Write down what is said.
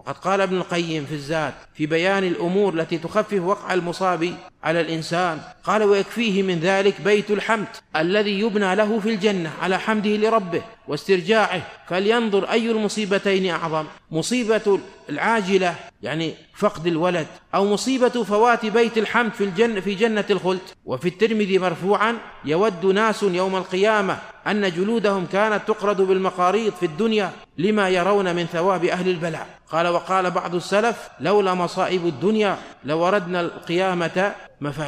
وقد قال ابن القيم في الزاد في بيان الأمور التي تخفف وقع المصاب على الإنسان، قال: ويكفيه من ذلك بيت الحمد الذي يبنى له في الجنة على حمده لربه واسترجاعه، فلينظر أي المصيبتين أعظم، مصيبة العاجلة يعني فقد الولد، أو مصيبة فوات بيت الحمد في جنة الخلد. وفي الترمذي مرفوعا: يود ناس يوم القيامة أن جلودهم كانت تقرض بالمقاريض في الدنيا لما يرون من ثواب أهل البلاء. قال: وقال بعض السلف: لولا مصائب الدنيا لوردنا القيامة مفاتيح.